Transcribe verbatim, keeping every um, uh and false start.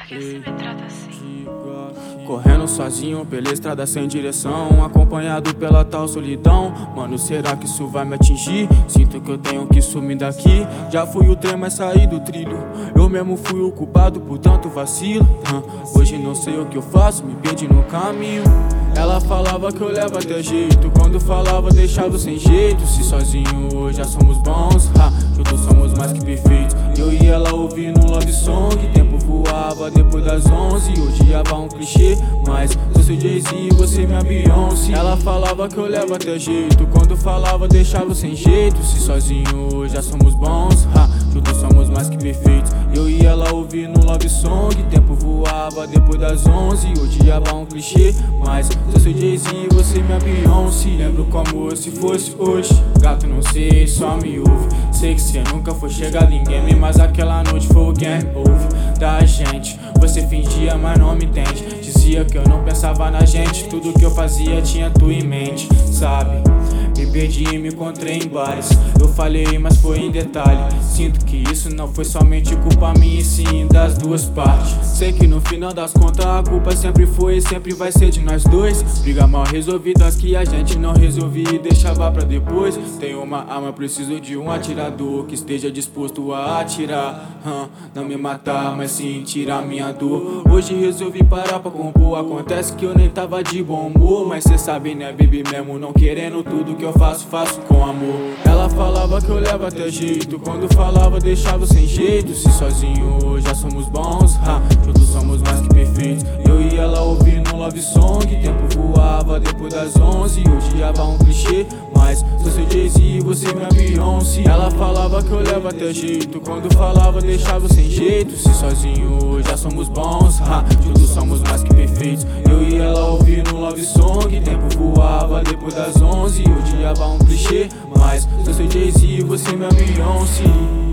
que você me trata assim? Correndo sozinho pela estrada sem direção, acompanhado pela tal solidão. Mano, será que isso vai me atingir? Sinto que eu tenho que sumir daqui. Já fui o trem, mas saí do trilho. Eu mesmo fui o culpado por tanto vacilo. Hoje não sei o que eu faço, me perdi no caminho. Ela falava que eu levo até jeito, quando falava deixava sem jeito. Se sozinho já somos bons, ha, juntos somos mais que perfeitos. Eu e ela ouvindo um love song, tempo voava depois das onze. Hoje ia um clichê, mas eu sou Jay-Z e você minha Beyoncé. Ela falava que eu levo até jeito, quando falava deixava sem jeito. Se sozinho já somos bons, ha, juntos somos mais que perfeitos. Eu e ela ouvindo um love song, tempo voava depois das onze. Hoje ia um clichê, mas eu sou Jay-Z e você minha Beyoncé. Lembro como se fosse hoje, gato não sei, só me ouve. Sei que cê nunca foi chegado em game, mas aquela noite foi o game over da gente. Você fingia, mas não me entende. Dizia que eu não pensava na gente, tudo que eu fazia tinha tu em mente, sabe? Me perdi e me encontrei em bares. Eu falei, mas foi em detalhe. Sinto que isso não foi somente culpa minha, e sim das duas partes. Sei que no final das contas a culpa sempre foi e sempre vai ser de nós dois. Briga mal resolvidas que a gente não resolvia e deixava pra depois. Tenho uma arma, preciso de um atirador que esteja disposto a atirar, hum, não me matar, mas sim tirar minha dor. Hoje resolvi parar pra compor. Acontece que eu nem tava de bom humor, mas cê sabe né, baby, mesmo não querendo, tudo que eu faço, faço com amor. Ela falava que eu levo até jeito, quando falava deixava sem jeito. Se sozinho já somos bons, ha, juntos somos mais que perfeitos. Eu e ela ouvindo um love song, tempo voava depois das onze. Hoje ia um clichê, mas eu sou Jay-Z e você minha Beyoncé. Ela falava que eu levo até jeito, quando falava deixava sem jeito. Se sozinho já somos bons, ha, juntos somos mais que perfeitos. Eu e ela ouvindo um love song, tempo voava depois das onze. Hoje ia um clichê, mas eu sou Jay-Z e você minha Beyoncé.